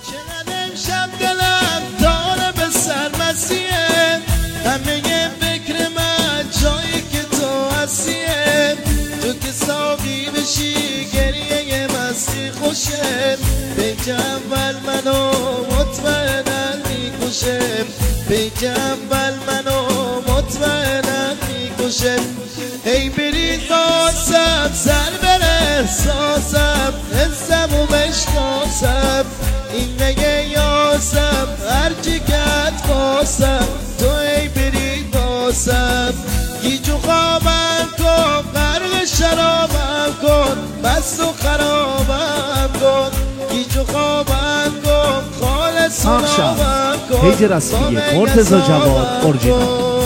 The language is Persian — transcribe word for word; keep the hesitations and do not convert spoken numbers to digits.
چقدر امشب دلم طالب سرمسیه، همه فکر من جایی که تو هستیه. تو که ساقی بشی گریه مستی خوشه، پیک اول منو مطمئنن میکشه، پیک اول منو مطمئنن میکشه. ای برید باسم سر بره احساسم، حسم و بشناسم، این نگه یاسم هرچی کت باسم. تو ای برید باسم گیجو خوابم کن، غرق شرابم کن، بس و خرابم کن. گیجو خوابم کن، خالص و نابم کن. پیج رسمی مرتضی جواد اورجینال.